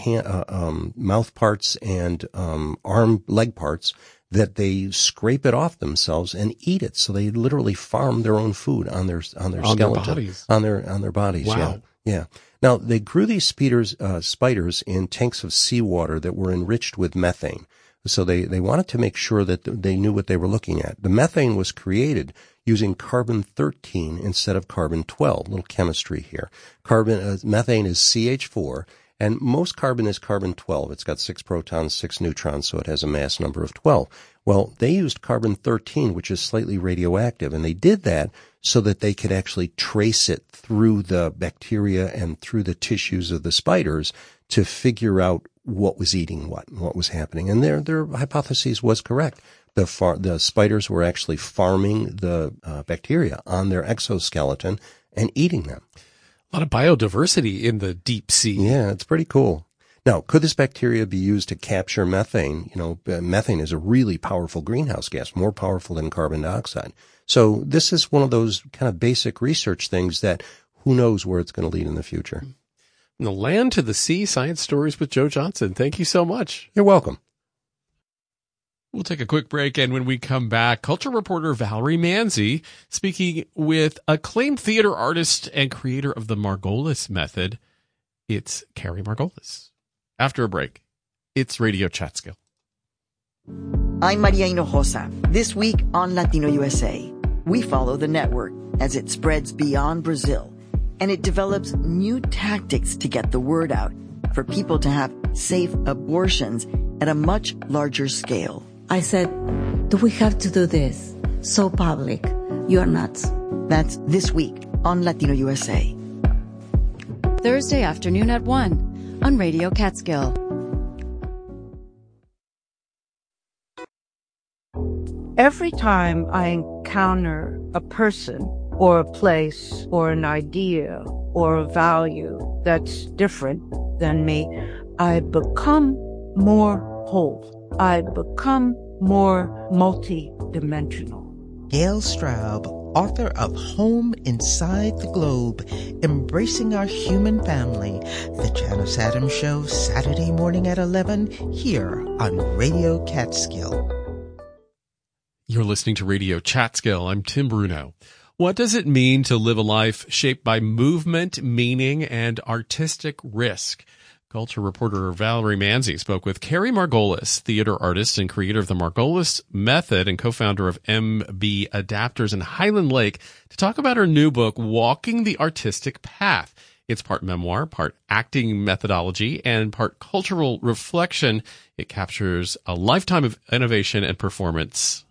mouth parts and leg parts that they scrape it off themselves and eat it. So they literally farm their own food on their skeleton, their bodies. on their bodies. Wow. Yeah. Now they grew these spiders in tanks of seawater that were enriched with methane. So they wanted to make sure that they knew what they were looking at. The methane was created using carbon-13 instead of carbon-12. Little chemistry here. Methane is CH4, and most carbon is carbon-12. It's got 6 protons, 6 neutrons, so it has a mass number of 12. Well, they used carbon-13, which is slightly radioactive, and they did that so that they could actually trace it through the bacteria and through the tissues of the spiders to figure out what was eating what was happening. And their hypothesis was correct. The spiders were actually farming the bacteria on their exoskeleton and eating them. A lot of biodiversity in the deep sea. Yeah, it's pretty cool. Now, could this bacteria be used to capture methane? Methane is a really powerful greenhouse gas, more powerful than carbon dioxide. So this is one of those kind of basic research things that who knows where it's going to lead in the future. From the land to the sea, Science Stories with Joe Johnson. Thank you so much. You're welcome. We'll take a quick break, and when we come back, culture reporter Valerie Manzi speaking with acclaimed theater artist and creator of the Margolis method. It's Carrie Margolis. After a break, it's Radio Chatskill. I'm Maria Hinojosa. This week on Latino USA, we follow the network as it spreads beyond Brazil, and it develops new tactics to get the word out for people to have safe abortions at a much larger scale. I said, do we have to do this? So public. You are nuts. That's this week on Latino USA. Thursday afternoon at 1 on Radio Catskill. Every time I encounter a person or a place or an idea or a value that's different than me, I become more whole. I become more multi-dimensional. Gail Straub, author of Home Inside the Globe, Embracing Our Human Family. The Janice Adams Show, Saturday morning at 11, here on Radio Catskill. You're listening to Radio Chatskill. I'm Tim Bruno. What does it mean to live a life shaped by movement, meaning, and artistic risk? Culture reporter Valerie Manzi spoke with Carrie Margolis, theater artist and creator of the Margolis method and co-founder of MB Adapters in Highland Lake, to talk about her new book, Walking the Artistic Path. It's part memoir, part acting methodology, and part cultural reflection. It captures a lifetime of innovation and performance.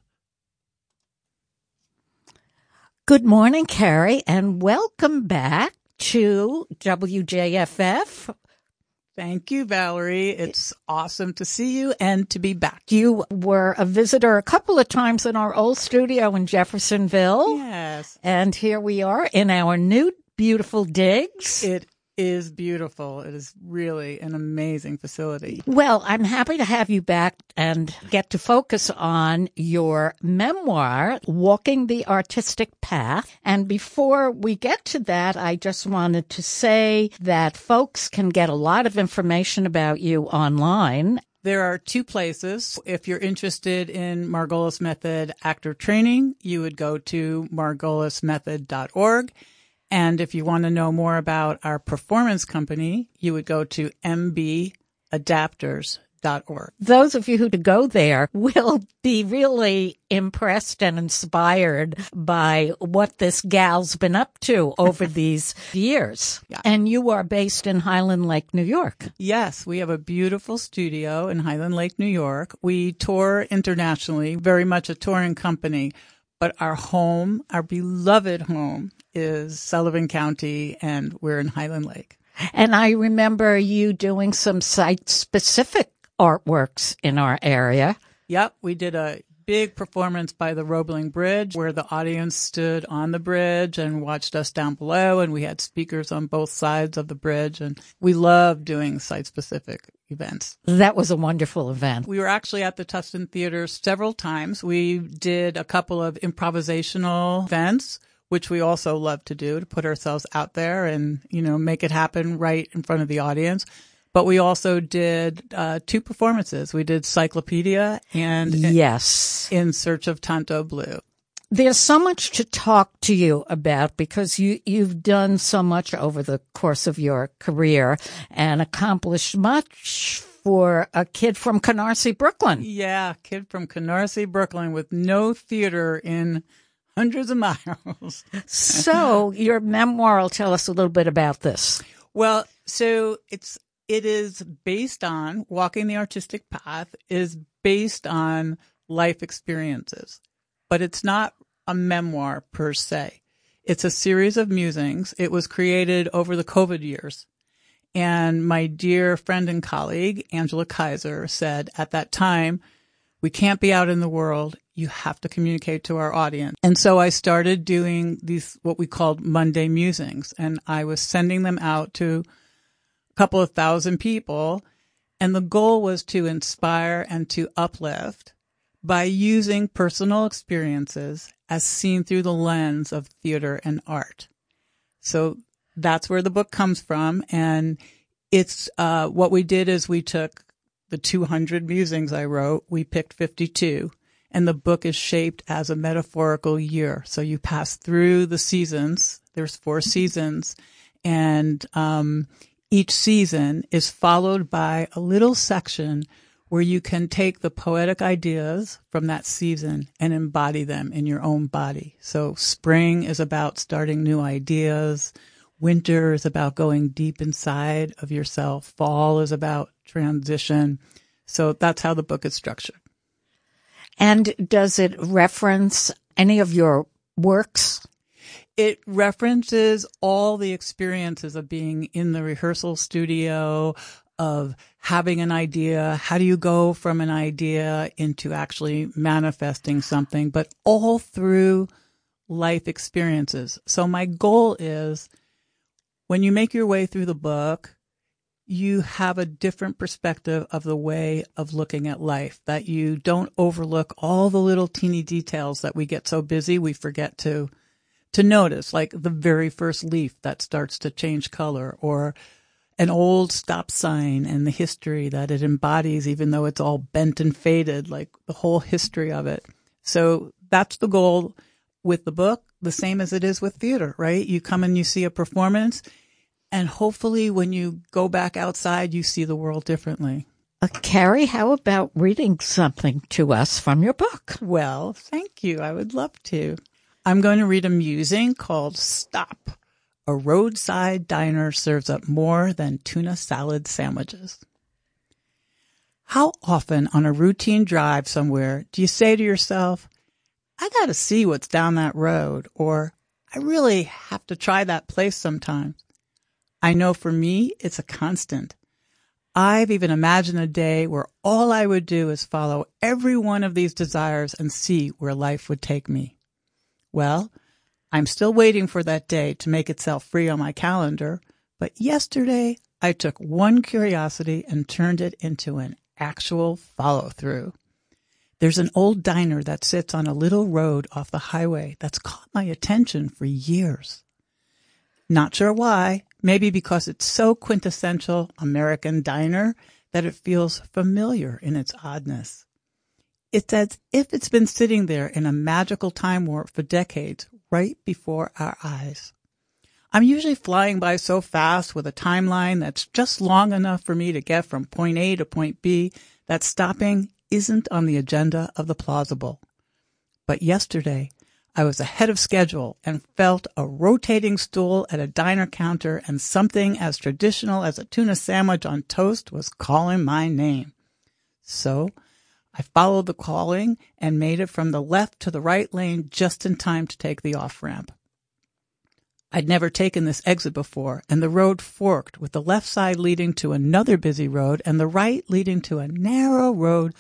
Good morning, Carrie, and welcome back to WJFF. Thank you, Valerie. It's awesome to see you and to be back. You were a visitor a couple of times in our old studio in Jeffersonville. Yes. And here we are in our new beautiful digs. It is beautiful. It is really an amazing facility. Well, I'm happy to have you back and get to focus on your memoir, Walking the Artistic Path. And before we get to that, I just wanted to say that folks can get a lot of information about you online. There are two places. If you're interested in Margolis Method actor training, you would go to margolismethod.org. And if you want to know more about our performance company, you would go to mbadapters.org. Those of you who go there will be really impressed and inspired by what this gal's been up to over these years. Yeah. And you are based in Highland Lake, New York. Yes, we have a beautiful studio in Highland Lake, New York. We tour internationally, very much a touring company. But our home, our beloved home, is Sullivan County, and we're in Highland Lake. And I remember you doing some site-specific artworks in our area. Yep, we did a big performance by the Roebling Bridge where the audience stood on the bridge and watched us down below, and we had speakers on both sides of the bridge, and we love doing site-specific events. That was a wonderful event. We were actually at the Tustin Theater several times. We did a couple of improvisational events, which we also love to do, to put ourselves out there and, make it happen right in front of the audience. But we also did 2 performances. We did Cyclopedia and yes, In Search of Tanto Blue. There's so much to talk to you about because you've done so much over the course of your career and accomplished much for a kid from Canarsie, Brooklyn. Yeah, kid from Canarsie, Brooklyn with no theater in hundreds of miles. So your memoir will tell us a little bit about this. Well, so it is based on Walking the Artistic Path is based on life experiences, but it's not a memoir per se. It's a series of musings. It was created over the COVID years. And my dear friend and colleague, Angela Kaiser, said at that time, we can't be out in the world. You have to communicate to our audience. And so I started doing these, what we called Monday musings. And I was sending them out to a couple of thousand people. And the goal was to inspire and to uplift by using personal experiences as seen through the lens of theater and art. So that's where the book comes from. And it's, what we did is we took the 200 musings I wrote, we picked 52, and the book is shaped as a metaphorical year. So you pass through the seasons. There's 4 seasons, and each season is followed by a little section where you can take the poetic ideas from that season and embody them in your own body. So spring is about starting new ideas. Winter is about going deep inside of yourself. Fall is about transition. So that's how the book is structured. And does it reference any of your works? It references all the experiences of being in the rehearsal studio, of having an idea. How do you go from an idea into actually manifesting something, but all through life experiences. So my goal is, when you make your way through the book, you have a different perspective of the way of looking at life, that you don't overlook all the little teeny details that we get so busy we forget to notice, like the very first leaf that starts to change color, or an old stop sign and the history that it embodies, even though it's all bent and faded, like the whole history of it. So that's the goal with the book, the same as it is with theater, right? You come and you see a performance, and hopefully when you go back outside, you see the world differently. Carrie, how about reading something to us from your book? Well, thank you. I would love to. I'm going to read a musing called Stop. A roadside diner serves up more than tuna salad sandwiches. How often on a routine drive somewhere do you say to yourself, I got to see what's down that road, or I really have to try that place sometimes? I know for me, it's a constant. I've even imagined a day where all I would do is follow every one of these desires and see where life would take me. Well, I'm still waiting for that day to make itself free on my calendar, but yesterday I took one curiosity and turned it into an actual follow-through. There's an old diner that sits on a little road off the highway that's caught my attention for years. Not sure why, maybe because it's so quintessential American diner that it feels familiar in its oddness. It's as if it's been sitting there in a magical time warp for decades, right before our eyes. I'm usually flying by so fast with a timeline that's just long enough for me to get from point A to point B that stopping isn't on the agenda of the plausible. But yesterday, I was ahead of schedule and felt a rotating stool at a diner counter, and something as traditional as a tuna sandwich on toast was calling my name. So I followed the calling and made it from the left to the right lane just in time to take the off-ramp. I'd never taken this exit before, and the road forked, with the left side leading to another busy road and the right leading to a narrow road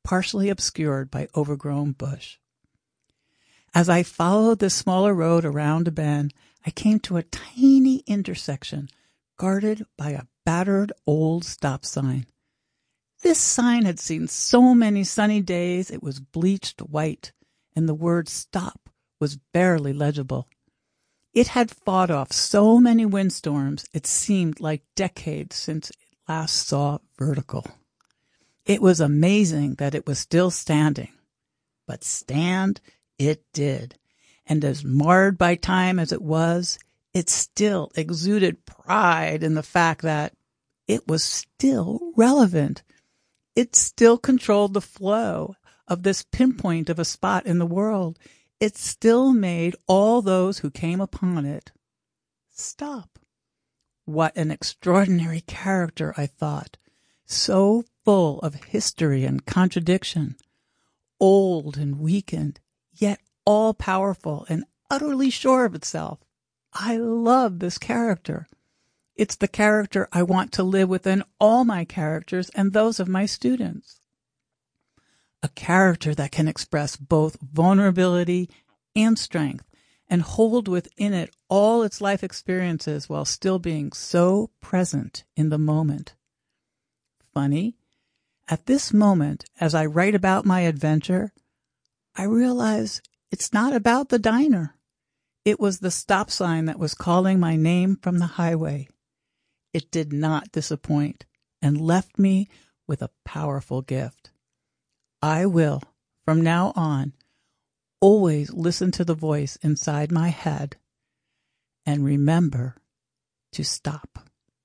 partially obscured by overgrown bush. As I followed the smaller road around a bend, I came to a tiny intersection guarded by a battered old stop sign. This sign had seen so many sunny days it was bleached white, and the word stop was barely legible. It had fought off so many windstorms it seemed like decades since it last saw vertical. It was amazing that it was still standing. But stand it did, and as marred by time as it was, it still exuded pride in the fact that it was still relevant. It still controlled the flow of this pinpoint of a spot in the world. It still made all those who came upon it stop. What an extraordinary character, I thought, so full of history and contradiction, old and weakened, yet all-powerful and utterly sure of itself. I love this character. It's the character I want to live within all my characters and those of my students. A character that can express both vulnerability and strength and hold within it all its life experiences while still being so present in the moment. Funny, at this moment, as I write about my adventure, I realize it's not about the diner. It was the stop sign that was calling my name from the highway. It did not disappoint and left me with a powerful gift. I will, from now on, always listen to the voice inside my head and remember to stop.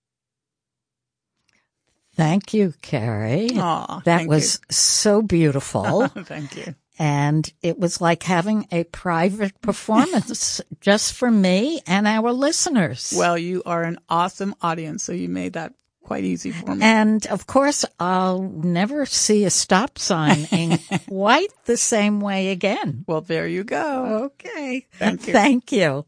Thank you, Carrie. Aw, that was so beautiful. Thank you. And it was like having a private performance just for me and our listeners. Well, you are an awesome audience, so you made that quite easy for me. And, of course, I'll never see a stop sign in quite the same way again. Well, there you go. Okay. Thank you. Thank you.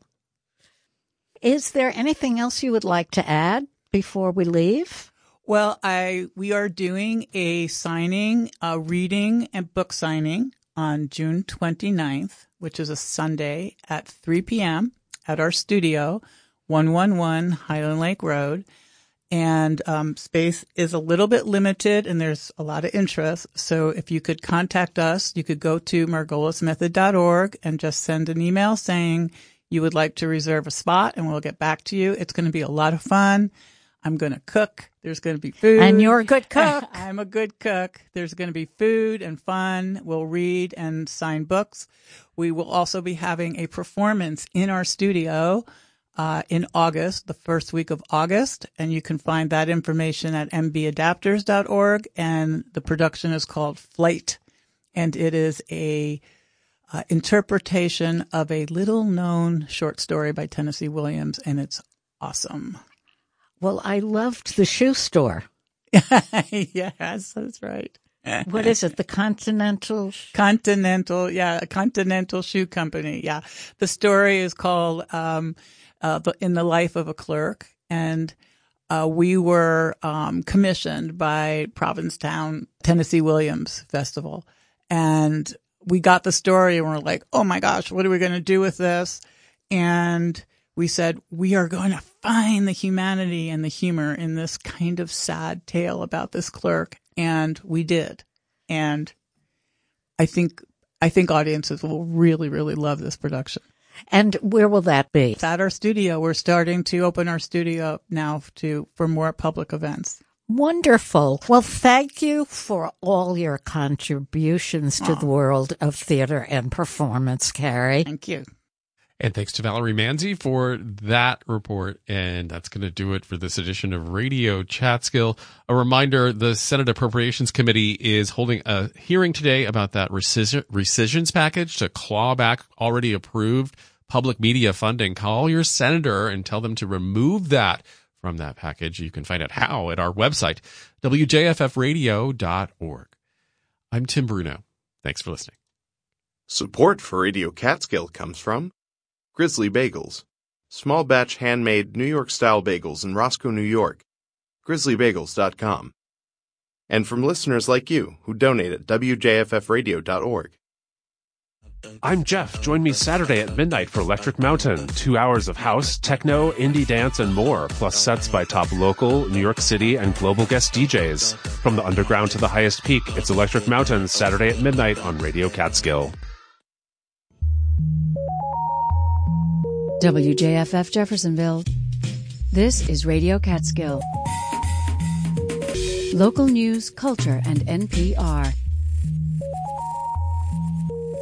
Is there anything else you would like to add before we leave? Well, we are doing a signing, a reading and book signing on June 29th, which is a Sunday at 3 p.m. at our studio, 111 Highland Lake Road. And space is a little bit limited and there's a lot of interest. So if you could contact us, you could go to margolismethod.org and just send an email saying you would like to reserve a spot and we'll get back to you. It's going to be a lot of fun. I'm going to cook. There's going to be food. And you're a good cook. I'm a good cook. There's going to be food and fun. We'll read and sign books. We will also be having a performance in our studio in August, the first week of August. And you can find that information at mbadapters.org. And the production is called Flight. And it is a interpretation of a little-known short story by Tennessee Williams. And it's awesome. Well, I loved the shoe store. Yes, that's right. What is it? The Continental? A Continental Shoe Company. Yeah. The story is called In the Life of a Clerk. And we were commissioned by Provincetown Tennessee Williams Festival. And we got the story and we're like, oh my gosh, what are we going to do with this? And we said, we are going to find the humanity and the humor in this kind of sad tale about this clerk. And we did. And I think audiences will really, really love this production. And where will that be? It's at our studio. We're starting to open our studio up now for more public events. Wonderful. Well, thank you for all your contributions to the world of theater and performance, Carrie. Thank you. And thanks to Valerie Manzi for that report. And that's going to do it for this edition of Radio Chatskill. A reminder, the Senate Appropriations Committee is holding a hearing today about that rescissions package to claw back already approved public media funding. Call your senator and tell them to remove that from that package. You can find out how at our website, wjffradio.org. I'm Tim Bruno. Thanks for listening. Support for Radio Catskill comes from Grizzly Bagels, small batch handmade New York-style bagels in Roscoe, New York. GrizzlyBagels.com. and from listeners like you who donate at wjffradio.org. I'm Jeff. Join me Saturday at midnight for Electric Mountain. 2 hours of house, techno, indie dance, and more, plus sets by top local, New York City, and global guest DJs. From the underground to the highest peak, it's Electric Mountain, Saturday at midnight on Radio Catskill. WJFF Jeffersonville. This is Radio Catskill. Local news, culture, and NPR.